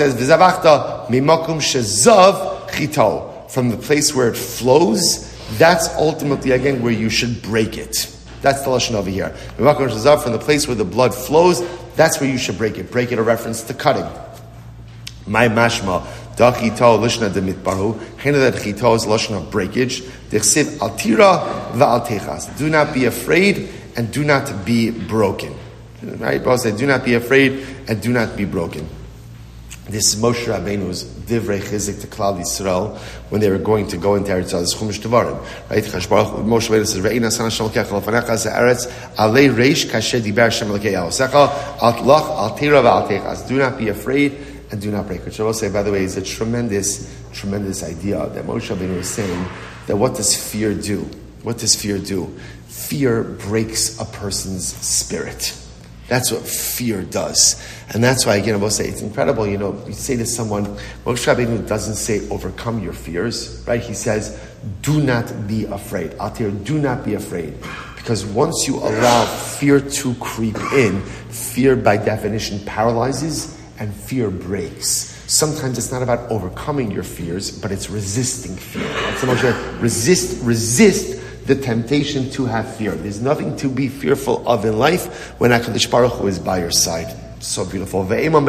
mimakum shezav chito, from the place where it flows, that's ultimately, again, where you should break it. That's the lashon over here. Mimakum shezav, from the place where the blood flows, that's where you should break it. Break it a reference to cutting. My mashma, da chito lishna de mitbaru, hena that chito is lashon of breakage. Dechsiv al tira va'al techas. Do not be afraid and do not be broken. Right? Paul said, do not be afraid and do not be broken. This is Moshe Rabbeinu's divrei chizik to Klal Yisrael when they were going to go into Eretz Yisrael. Chumash Devarim, right? Moshe Rabbeinu says, "Re'ina sana shalkecha l'fanecha ze'eretz alei reish kasher diber Hashem l'kei yahosecha al tlach al tira v'al techas." Do not be afraid and do not break. Which I will say, by the way, is a tremendous idea that Moshe Rabbeinu is saying that what does fear do? What does fear do? Fear breaks a person's spirit. That's what fear does. And that's why, again, I will say, it's incredible, you say to someone, Moshe Rabbeinu doesn't say overcome your fears, right? He says, do not be afraid. Altir, do not be afraid. Because once you allow fear to creep in, fear by definition paralyzes and fear breaks. Sometimes it's not about overcoming your fears, but it's resisting fear. That's the Moshe, resist the temptation to have fear. There's nothing to be fearful of in life when HaKadosh Baruch Hu is by your side. So beautiful.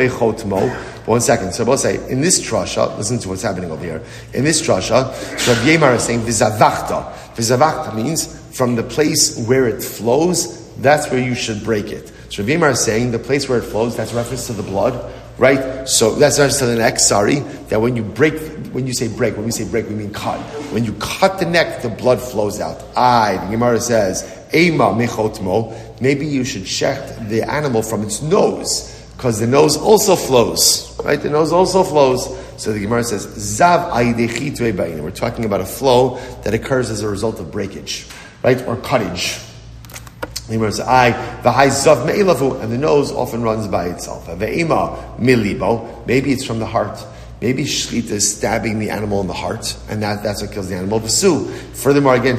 One second. So we'll say, in this drasha, listen to what's happening over here. In this drasha, Rav Yemar is saying, V'zavachta. V'zavachta means, from the place where it flows, that's where you should break it. So Rav Yemar is saying, the place where it flows, that's reference to the blood, right? So that's reference to the neck, that when we say break, we mean cut. When you cut the neck, the blood flows out. The Gemara says, Eima mechotmo, maybe you should shecht the animal from its nose, because the nose also flows, right? The nose also flows. So the Gemara says, Zav ayidechi tu'e. We're talking about a flow that occurs as a result of breakage, right? Or cuttage. The Gemara says, zav me'ilavu, and the nose often runs by itself. Ve'ima milibo, maybe it's from the heart. Maybe shchita is stabbing the animal in the heart, and that's what kills the animal. Furthermore, again,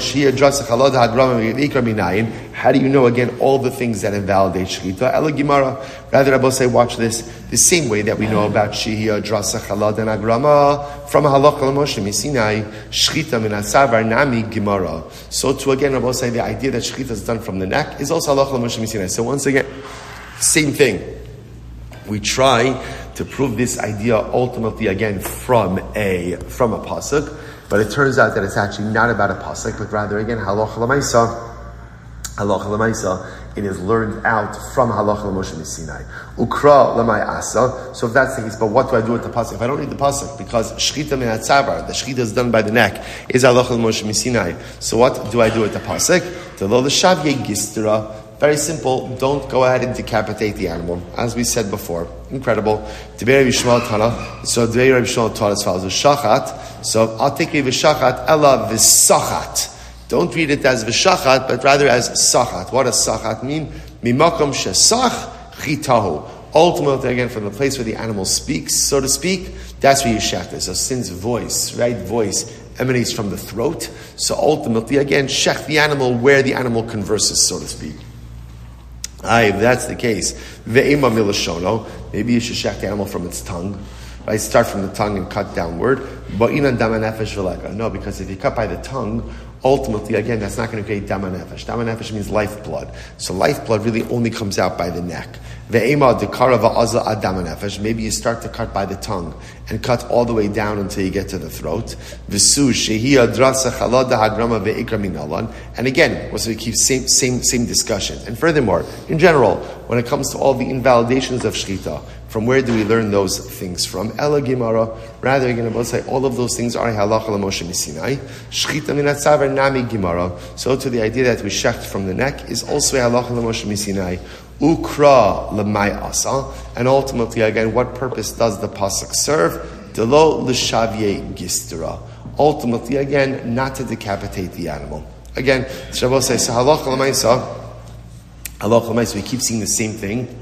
how do you know, again, all the things that invalidate shchita? Ela Gemara. Rather, Rabbi say, watch this. The same way that we know about shihya, drasa, chalad, and agrama from halacha l'moshe misinai, shchita min asavar nami Gemara. So to again, Rabbi say, the idea that shchita is done from the neck is also halacha l'moshe misinai. So once again, same thing. We try to prove this idea ultimately again from a pasuk, but it turns out that it's actually not about a pasuk, but rather again halacha l'maisa. It is learned out from halacha l'moshe misinai. Ukra l'may asa. So if that's the case, but what do I do with the pasuk? If I don't need the pasuk, because shchita min hatzavar, the shchita is done by the neck, is halacha l'moshe misinai. So what do I do with the pasuk? Telo l'shavye gistra. Very simple. Don't go ahead and decapitate the animal, as we said before. Incredible. Debei Rabbi Shmuel Tana. So Debei Rabbi Shmuel taught as follows: V'shachat. So I'll take you v'shachat ella v'sachat. Don't read it as v'shachat, but rather as sachat. What does sachat mean? Mimakom shesach chitahu. Ultimately, again, from the place where the animal speaks, so to speak, that's where you shecht it. So since voice, right, voice emanates from the throat, so ultimately, again, shecht the animal where the animal converses, so to speak. If that's the case, ve'ema milashono, maybe you should shecht the animal from its tongue. Right? Start from the tongue and cut downward. Ba'inan dama nefesh v'leka. No, because if you cut by the tongue, ultimately, again, that's not going to create dama nefesh. Dama nefesh means lifeblood. So lifeblood really only comes out by the neck. Ve'ema dekara va'aza ad dama nefesh. Maybe you start to cut by the tongue and cut all the way down until you get to the throat. V'su shehiyah drasa chalada hagrama ve'ikra minalan. And again, so we keep same discussion. And furthermore, in general, when it comes to all the invalidations of shchita, from where do we learn those things from? Ela Gemara. Rather, again, about say all of those things are halacha l'moshe misinai. Shchita min hatzavar nami Gemara. So to the idea that we shecht from the neck is also halacha l'moshe misinai. Ukra l'may asa. And ultimately, again, what purpose does the pasuk serve? Delo l'shavye gistera. Ultimately, again, not to decapitate the animal. Again, Shabbos says, so halacha l'maysa, we keep seeing the same thing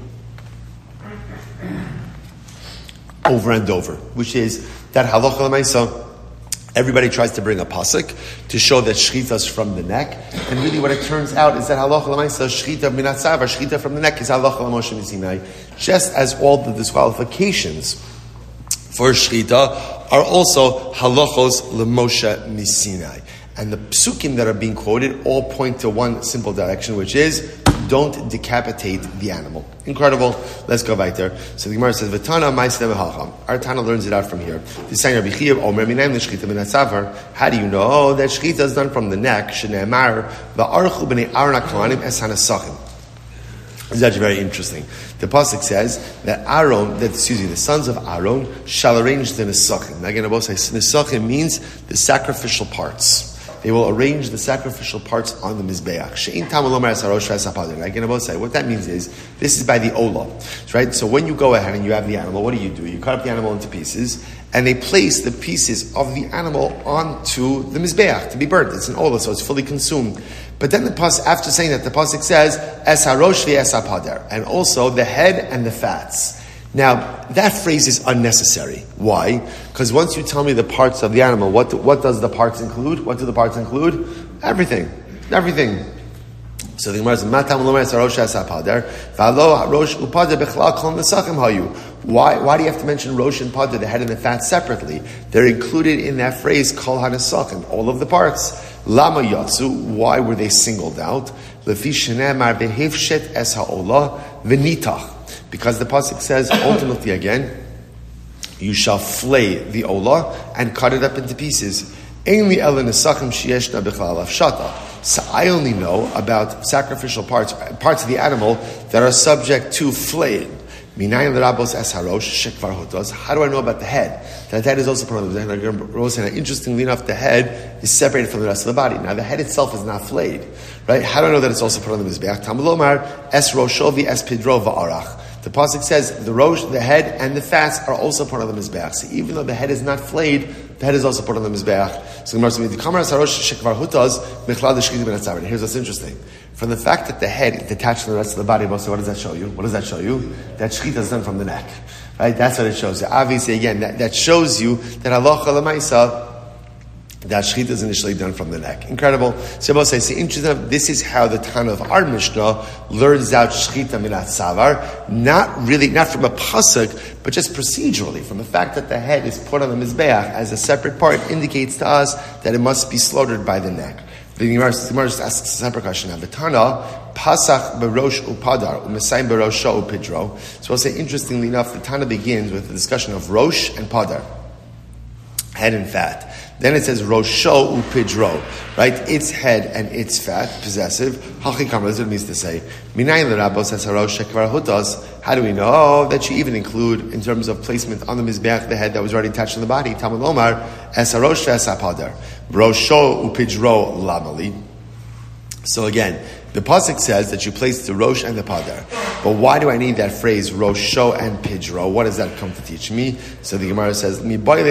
over and over, which is that halacha l'maysa, everybody tries to bring a pasuk to show that shchita is from the neck, and really what it turns out is that halacha l'maysa, shchita min hatzavar, shchita from the neck is halacha l'moshe misinai, just as all the disqualifications for shchita are also halachos l'moshe misinai. And the psukim that are being quoted all point to one simple direction, which is don't decapitate the animal. Incredible. Let's go right there. So the Gemara says, "V'tana ma'aseh v'hacham." Our Tana learns it out from here. How do you know that shchita is done from the neck? Shneimar va'archu b'nei Aaron ha'kohanim es hanasachim. This is actually very interesting. The pasuk says that the sons of Aaron shall arrange the nesachim. Now again, I will say nesachim means the sacrificial parts. They will arrange the sacrificial parts on the mizbeach. Again, I will say what that means is this is by the olah, right? So when you go ahead and you have the animal, what do? You cut up the animal into pieces, and they place the pieces of the animal onto the mizbeach to be burnt. It's an olah, so it's fully consumed. But then the pasuk, after saying that, the pasuk says es harosh ve'es hapader, and also the head and the fats. Now, that phrase is unnecessary. Why? Because once you tell me the parts of the animal, what does the parts include? What do the parts include? Everything. So the Gemara says, "Matam lo me'es harosh ve'es hapader, v'alo harosh upader bechlal kol nesachim hayu." Why do you have to mention rosh and pader, the head and the fat, separately? They're included in that phrase kol hanesachim, all of the parts. Lama yatsu? Why were they singled out? Lefi shenemar behefshet es ha'olah v'nitach. Because the pasuk says, ultimately again, you shall flay the olah and cut it up into pieces. So I only know about sacrificial parts of the animal that are subject to flaying. Minayin l'rabos es harosh shekvar hotos. How do I know about the head? That the head is also part of the head. Interestingly enough, the head is separated from the rest of the body. Now, the head itself is not flayed, right? How do I know that it's also part of the mizbeach? Talmud lomar es roshovi es pidro va'arach. The pasuk says the rosh, the head, and the fats are also part of the mizbeach. So even though the head is not flayed, the head is also part of the mizbeach. So Gemara says, "The kamar sarosh shekvar hutas mechlad shchita ben atzarin." Here's what's interesting: from the fact that the head is detached from the rest of the body, what does that show you? What does that show you? That shchita is done from the neck, right? That's what it shows you. Obviously, again, that shows you that halacha l'maisa, that shechita is initially done from the neck. Incredible. So both say, interesting. This is how the Tana of our Mishnah learns out shechita minat savar. Not from a pasuk, but just procedurally, from the fact that the head is put on the mizbeach as a separate part, indicates to us that it must be slaughtered by the neck. The Gemara just asks a separate question. Now, the Tana pasach berosh upadar umesayim berosho upidro. So we'll say, interestingly enough, the Tana begins with the discussion of rosh and padar, head and fat. Then it says rosho upidro, right? Its head and its fat, possessive. Hachikam, that's what it means to say. Minayin l'rabos es harosh shekvar hutos. How do we know that you even include, in terms of placement on the mizbeach, the head that was already attached to the body? Talmud lomar es harosh es hapadar rosho upidro lamali. So again, the pasuk says that you place the rosh and the padar. But why do I need that phrase, rosho and pidro? What does that come to teach me? So the Gemara says,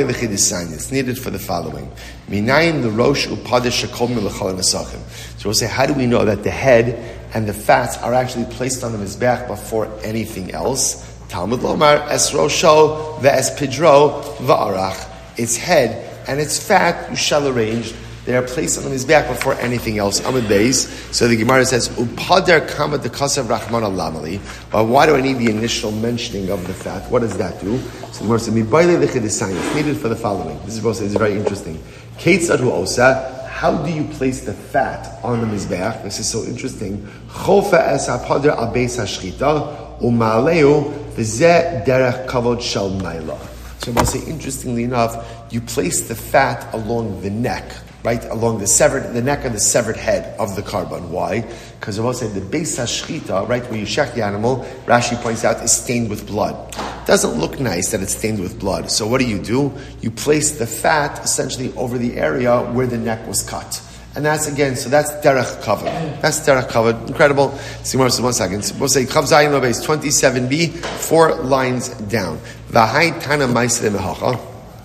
it's needed for the following. Minayin the rosh upadar shekol milachal nesachim. So we'll say, how do we know that the head and the fats are actually placed on the mizbeach before anything else? Talmud lomar es rosho ve'es pidro va'arach. Its head and its fat you shall arrange. They are placed on the mizbeach before anything else. Amud Beis. So the Gemara says, "Upader kama dekasav Rahman alamali." Well, why do I need the initial mentioning of the fat? What does that do? So the Gemara says, "Mibayle lechidisayim." It's needed for the following. This is very interesting. Keitzad hu osa. How do you place the fat on the mizbeach? This is so interesting. Chofa es hapader al beis hashchita umaleu v'zeh derech kavod shel naila. So I'll say, interestingly enough, you place the fat along the neck, right, along the neck and the severed head of the carbon. Why? Because I will say the beis hashchita, right, where you shech the animal, Rashi points out, is stained with blood. It doesn't look nice that it's stained with blood. So what do? You place the fat essentially over the area where the neck was cut. And that's derech kavod. That's derech kavod. Incredible. See, 1 second. We'll say Chav Zayin Lo Beis 27b, 4 lines down. V'hai tana ma'aseh mehacha.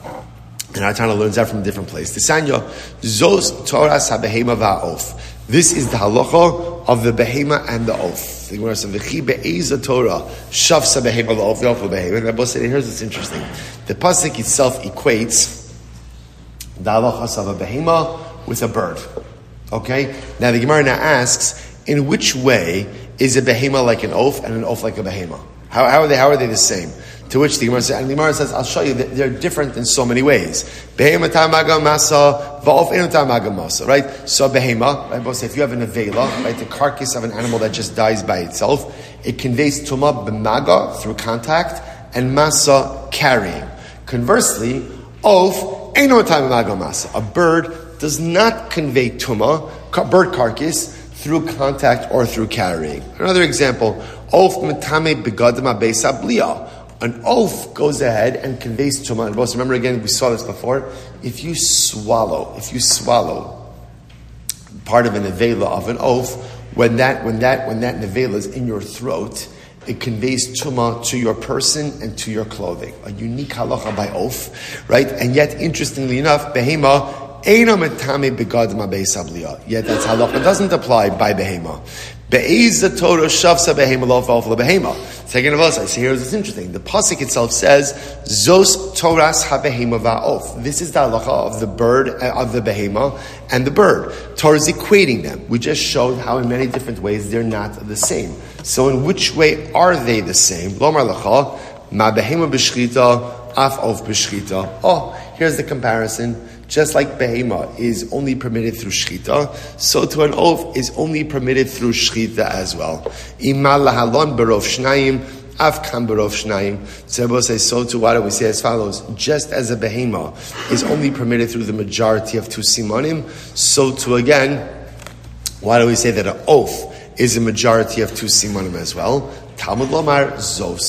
And our Tana learns that from a different place. The Sanya zos Torah sabehema va'of. This is the halacha of the behema and the oaf. The Gemara says v'chi be'eza Torah shav sabehema va'of the oaf behema. And Rabbi said, here's what's interesting. The pasuk itself equates the halacha of a behema with a bird. Okay? Now the Gemara now asks, in which way is a behema like an oaf and an oaf like a behema? How are they the same? To which the Gemara says, I'll show you that they're different in so many ways. Behema tamaga masa, va'of enu tamaga masa, right? So behema, right? Both say if you have an avela, right, the carcass of an animal that just dies by itself, it conveys tumah b'maga through contact and masa carrying. Conversely, oaf enu tamaga masa. A bird does not convey tumah, bird carcass, through contact or through carrying. Another example, oaf metame begadama beisa blia. An oaf goes ahead and conveys tumah. And both remember again, we saw this before. If you swallow part of an nevela of an oaf, when that nevela is in your throat, it conveys tumah to your person and to your clothing. A unique halacha by oaf, right? And yet, interestingly enough, behema eino metame begadma beisablia. Yet that's halacha doesn't apply by behema. Be'eza Torah shavsa behema lo v'alf behema. Second of all, so here's what's interesting. The pasuk itself says zos Torahs habehema va'of. This is the halacha of the bird, of the behema and the bird. Torah is equating them. We just showed how in many different ways they're not the same. So in which way are they the same? Lomar lecha ma behema b'shchita af of b'shchita. Oh, here's the comparison. Just like behema is only permitted through shchita, so to an oaf is only permitted through shchita as well. Imal lahalon berov shnayim, afkan berov shnayim. So to why do we say as follows? Just as a behema is only permitted through the majority of 2 simonim, so to again, why do we say that an oaf is a majority of 2 simonim as well? Talmud lomar zos.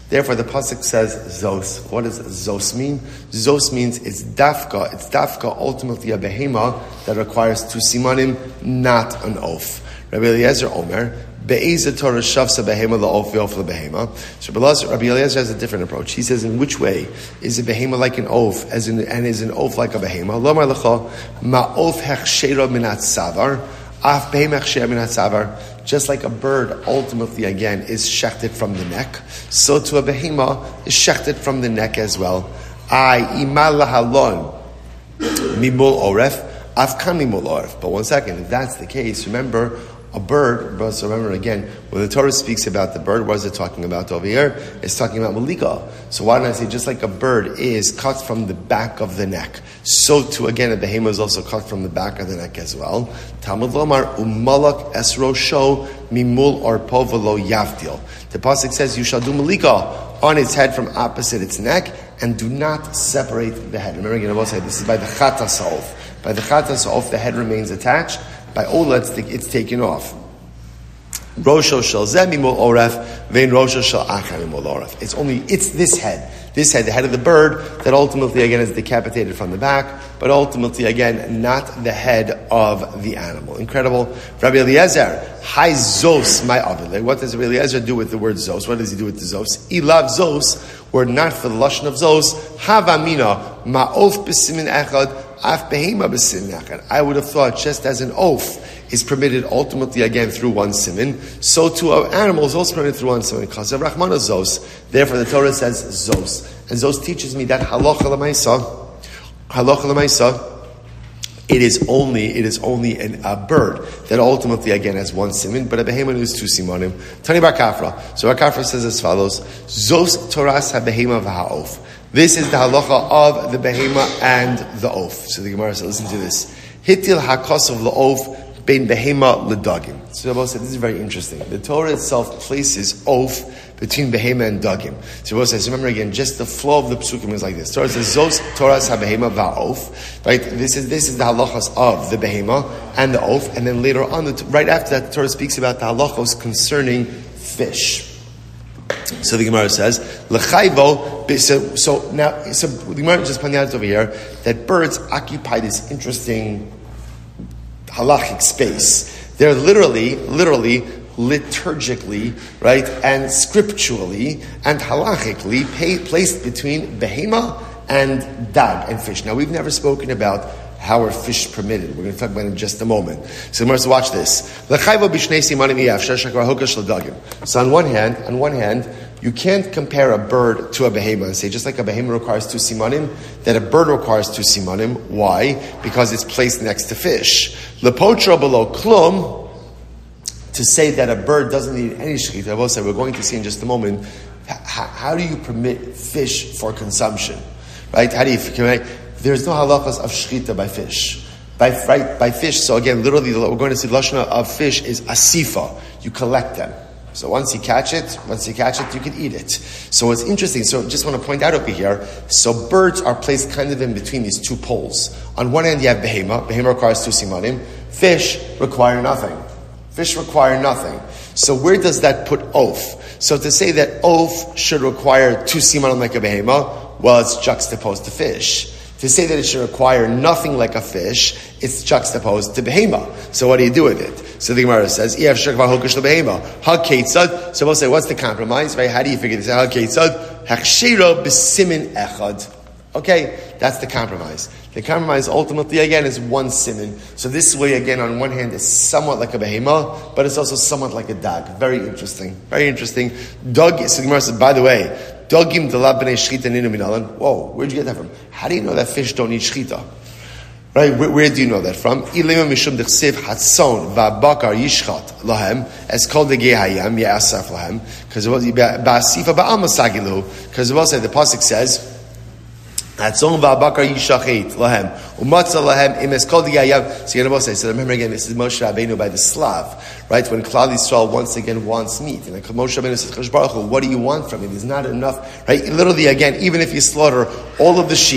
Therefore, the pasuk says zos. What does zos mean? Zos means it's dafka. It's dafka, ultimately a behema that requires 2 simanim, not an oaf. Rabbi Eliezer Omer, be'ezah Torah shavsa behema la'of ve'of la'behema. So Rabbi Eliezer has a different approach. He says, in which way is a behema like an oaf, and is an oaf like a behema? Lomar lecha ma'of hechshera minat savar, af behema hechshera minat savar. Just like a bird, ultimately, again, is shechted from the neck, so to a behema is shechted from the neck as well. Imal lahalon mimul oref, afkan mimul oref. But one second, if that's the case, remember, a bird, but remember again, when the Torah speaks about the bird, what is it talking about over here? It's talking about malika. So why don't I say, just like a bird is cut from the back of the neck, so too again a behema is also cut from the back of the neck as well. Talmud lomar umalak esrosho mimul orpo velo yavdil. The pasuk says you shall do malika on its head from opposite its neck, and do not separate the head. Remember again, I will say this is by the chatas ha'of. By the chatas ha'of, the head remains attached. By Ola, it's taken off. Rosho shel zeh mimul oref, vein rosho shel achar mimul oref. It's this head, the head of the bird, that ultimately again is decapitated from the back, but ultimately again not the head of the animal. Incredible. Rabbi Eliezer, hi zos my avile. What does Rabbi Eliezer do with the word zos? What does he do with the zos? Ilav zos, word not for the lashon of zos. Havamina ma'of b'simin echad. I would have thought just as an oaf is permitted ultimately again through one simin, so too an animal is also permitted through one simin. Chazav Rachmana zos. Therefore the Torah says zos. And zos teaches me that halacha l'maisa, it is only a bird that ultimately again has one simin, but a behema is 2 simanim. Tani bar Kafra. So bar Kafra says as follows: Zos Toras ha-behema v'ha'of. This is the halacha of the behema and the oaf. So the Gemara says, listen to this. Hitil hakosov la'of bein behema l'dagim. So Rabbi said, this is very interesting. The Torah itself places oaf between behema and dagim. So Rabbi says, remember again, just the flow of the psukim is like this. Torah says, Zos Toras ha-behema va'of. Right? This is the halachas of the behema and the oaf. And then later on, right after that, the Torah speaks about the halachos concerning fish. So the Gemara says, "L'chayvo." So the Gemara just pointed out over here that birds occupy this interesting halachic space. They're literally, liturgically, right, and scripturally and halachically placed between behema and dag and fish. Now we've never spoken about how are fish permitted. We're going to talk about it in just a moment. So let's watch this. So on one hand, you can't compare a bird to a behema and say, just like a behema requires 2 simanim, that a bird requires 2 simanim. Why? Because it's placed next to fish. Lepotra below klum, to say that a bird doesn't need any shechita. I will say, we're going to see in just a moment, how do you permit fish for consumption? Right? How do you permit? There's no halachas of shechita by fish. By fish, so again, literally, we're going to see the lashon of fish is asifa. You collect them. So once you catch it, you can eat it. So what's interesting, so just want to point out over here, so birds are placed kind of in between these 2 poles. On one end you have behema requires 2 simanim. Fish require nothing. So where does that put oaf? So to say that oaf should require 2 simanim like a behema, well, it's juxtaposed to fish. To say that it should require nothing like a fish, it's juxtaposed to behema. So what do you do with it? So the Gemara says, so we'll say, what's the compromise? Right? How do you figure this out? Okay, that's the compromise. The compromise ultimately again is 1 simin. So this way again, on one hand, is somewhat like a behema, but it's also somewhat like a dag. Very interesting. Dog. So the Gemara says, by the way, dogim delab b'nei shchita ninu minalan. Whoa, where'd you get that from? How do you know that fish don't need shchita? Right? Where do you know that from? Ilema mishum dechsev hatson va'bakar yishchat lahem as called the gehayam ya'asaf lahem because it was ba'asifa ba'amasagilu because it was the pasuk says hatson va'bakar yishachet lahem umatzah lahem im as called the gehayam. So you're going to say, so remember again, this is Moshe Rabbeinu by the Slav, right? When Klal Yisrael once again wants meat, and Moshe Rabbeinu says, "Kadosh Baruch Hu, what do you want from it? There's not enough." Right? Literally again, even if you slaughter all of the sheep,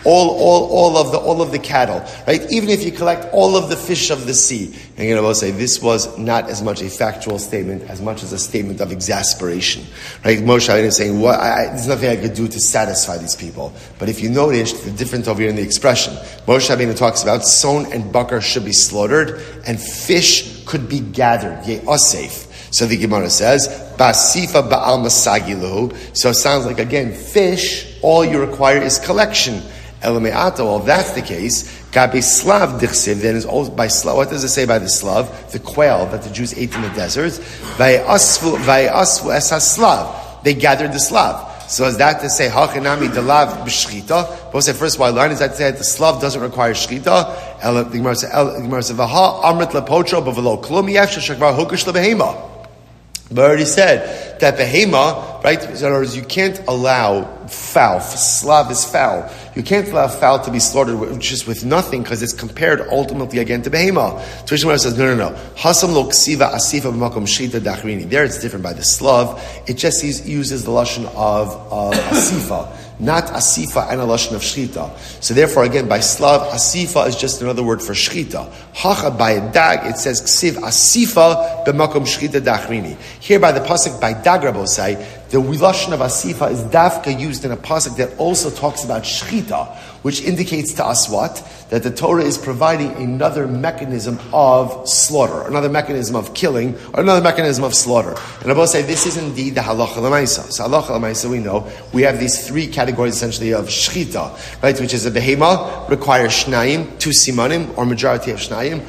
all of the cattle, right? Even if you collect all of the fish of the sea. And you know, say this was not as much a factual statement as much as a statement of exasperation, right? Moshe Rabbeinu is saying, there's nothing I could do to satisfy these people. But if you notice the difference over here in the expression, Moshe Rabbeinu talks about son and bakar should be slaughtered and fish could be gathered. Yeh asef. So the Gemara says, Basifa ba'al masagilu. So it sounds like, again, fish, all you require is collection. Elame'ata, well, if that's the case, Gabi slav dichsiv, then is also by slav. What does it say by the slav? The quail that the Jews ate in the deserts. Vayasvu esas slav. They gathered the slav. So is that to say, Hachinami delav b'shchita? Both say, first of all, learn is that to say that the slav doesn't require shchita. The Gemara says, Vaha amrit lepotro b'velo klum yefsha shakvar hukush lebehema. But I already said that behema, right? In other words, you can't allow fowl. Slav is fowl. You can't allow fowl to be slaughtered just with nothing because it's compared ultimately again to behema. So Rishon says, no. Hasam lo ksiva asifa b'makom shchita dachrini. There it's different by the slav. It just uses the lashon of asifa. Not asifa and a lashon of shchita. So therefore, again, by slav, asifa is just another word for shchita. Hacha by a dag, it says ksiv asifa b'makom shchita dachrini. Here by the pasuk by dag Rabosai, the lashon of asifa is dafka used in a pasuk that also talks about shchita, which indicates to us what? That the Torah is providing another mechanism of slaughter, another mechanism of killing, or another mechanism of slaughter. And I will say this is indeed the halacha l'maisa. So halacha l'maisa, we know we have these three categories essentially of shchita, right? Which is a behema requires shnaim, 2 simanim, or majority of shnaim.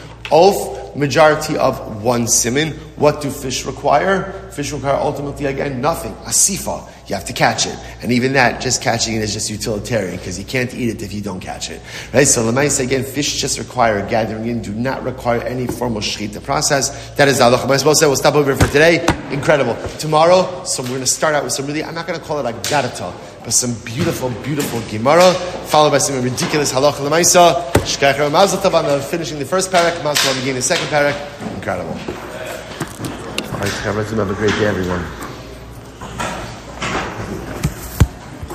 Of majority of 1 siman. What do fish require? Fish require ultimately, again, nothing. Asifa. You have to catch it. And even that, just catching it is just utilitarian because you can't eat it if you don't catch it. Right? So Lamaisa, again, fish just require gathering in, do not require any formal shechita process. That is halacha. We'll stop over here for today. Incredible. Tomorrow, so we're going to start out with some really, I'm not going to call it like gadata, but some beautiful, beautiful Gemara, followed by some ridiculous halacha Lamaisa. Shkachar Mazel Tov. I'm finishing the first parak. Mazel Tov, beginning the second parak. Incredible. All right, have a great day, everyone.